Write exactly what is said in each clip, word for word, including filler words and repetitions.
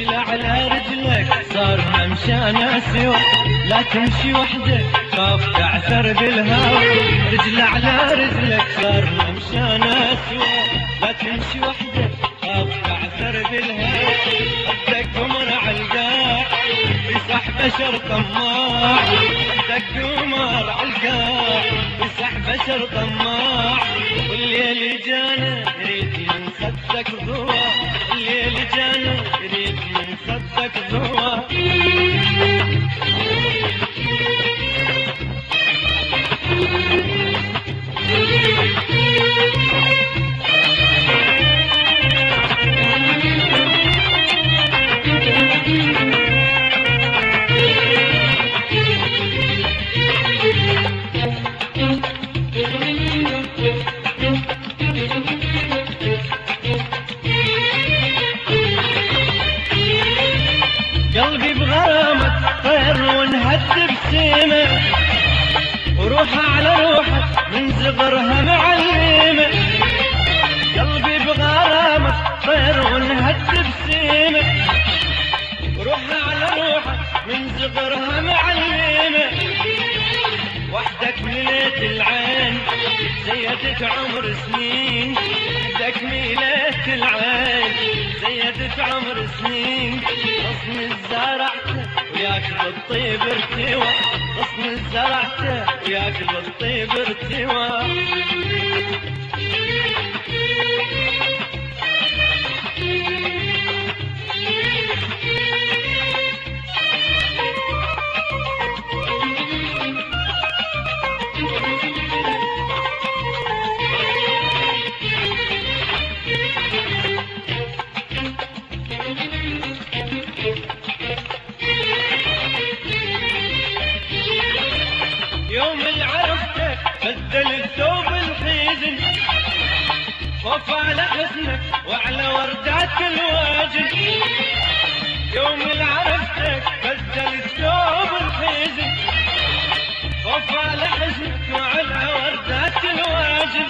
رجل على رجلك صار ممشانا سوا، لا تمشي وحدك خاف تعثر بالهوى. رجل على رجلك صار ممشانا سوا، لا تمشي وحدك خاف تعثر بالهوى. ردك قمر عالقاع بصح بشر طماع، ردك قمر عالقاع بصح بشر طماع. والليل جانا يريد من خدك ضوى، الليل جانا يريد من خدك ضوى. قلبي بغرامك طير ونهد بسيمة، وروحها على روحك من صغرها معلمة. قلبي بغرامك طير ونهد بسيمة، وروحها على روحك من صغرها معلمة. وحدك مليت العين زيدت عمر سنين، وحدك مليت العين زيدت عمر سنين. غصن زرعته وياك بالطيب ارتوى، غصن زرعته وياك بالطيب ارتوى. يوم اللي عرفتك بدل الثوب الحزن، خوف على حزنك وعلى وردات الواجن. يوم اللي عرفتك بدل الثوب الحزن، خوف على حزنك وعلى وردات الواجن.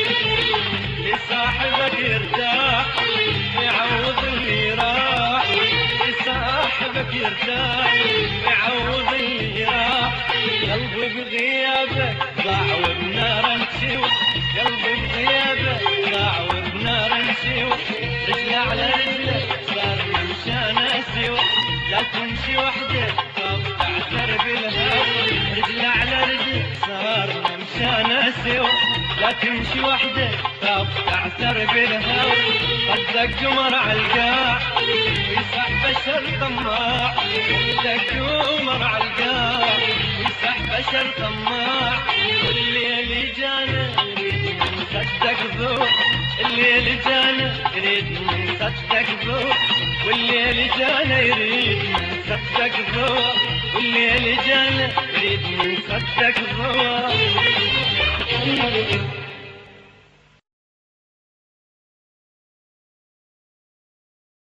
لصاحبك يرتاح يعوض اللي راح، لصاحبك يرتاح يعوض اللي راح. قلبي بغيابك ضاع وبنار انشوي، قلبي بغيابك ضاع وبنار انشوي. رجل على رجلك صار ممشانا سوا، لا تمشي وحدك خاف تعثر بالهوى. رجل على رجلك صار ممشانا سوا، لا تمشي وحدك خاف تعثر بالهوى. خدك قمر عالقاع ويصح بشر طماع، خدك قمر عالقاع ويصح بشر طماع. والليل جانا يريد من خدك ضوء، الليل جانا يريد من خدك ضوء. والليل جانا يريد من خدك ضوء، والليل جانا يريد من خدك ضوء.